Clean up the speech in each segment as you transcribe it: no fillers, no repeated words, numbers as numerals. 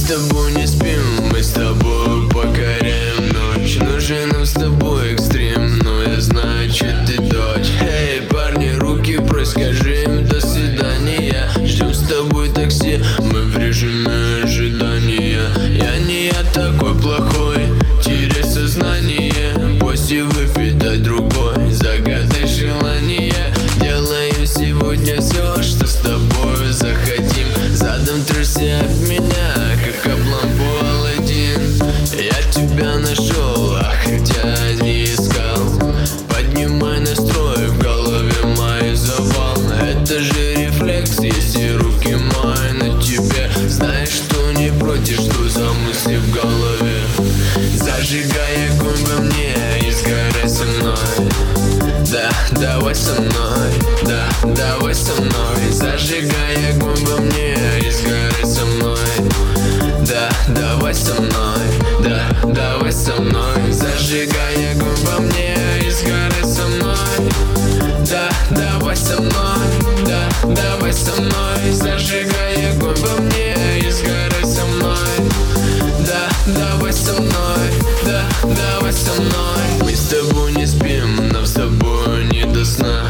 тобой не спим, мы с тобой покоряем ночь. Нужен нам с тобой экстрим, но я знаю, че ты дочь. Эй, парни, руки прочь, скажи им до свидания. Ждем с тобой такси, мы в режиме ожидания. Я не я такой плохой, теряй сознание. После выпить дай другой, загадай желание. Делаем сегодня все, что с тобой захотим. Задом трясся от меня, как облампу Аладдин. Я тебя нашел, а хотя не искал. Поднимай настрой, в голове мой завал. Это же рефлекс, если руки мои на тебе. Знаешь, что не против, что за мысли в голове. Зажигай огонь во мне и сгорай со мной. Да, давай со мной, да, давай со мной. Зажигай огонь во мне и сгорай со мной. Да, давай со мной, да, давай со мной. Зажигай огонь во мне и сгорай со мной. Да, давай со мной, да, давай со мной. Зажигай огонь во мне и сгорай со мной. Да, давай со мной, да, давай со мной. Мы с тобой не спим, нам с тобой не до сна.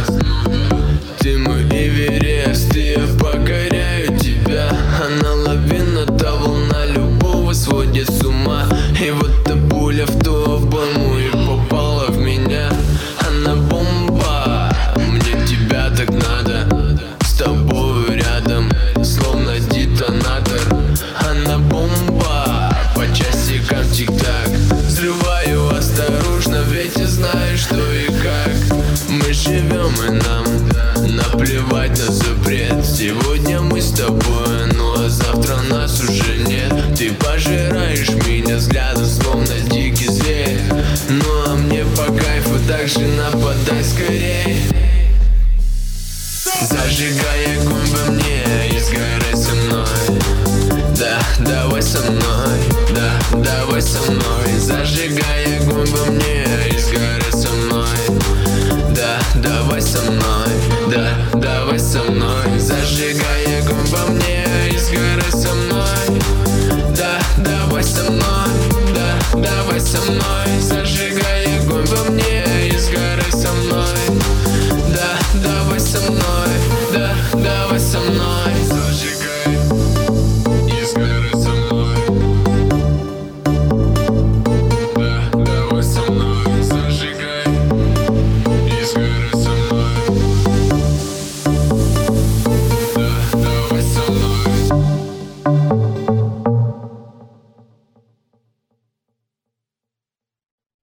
Ты мой Эверест, и я покоряю тебя. Она лавина, та волна любого сводит с ума. И вот та пуля в ту обойму и попала в меня. Она бомба, мне тебя так надо. С тобой рядом, словно детонатор. Она бомба, по часикам тик-так. Взрываю осторожно, ведь я знаю, что и как. Мы живем и нам наплевать на запрет. Сегодня мы с тобой, ну а завтра нас уже нет. Ты пожираешь меня взглядом, словно дикий зверь. Ну а мне по кайфу, так же нападай скорей. Зажигай огонь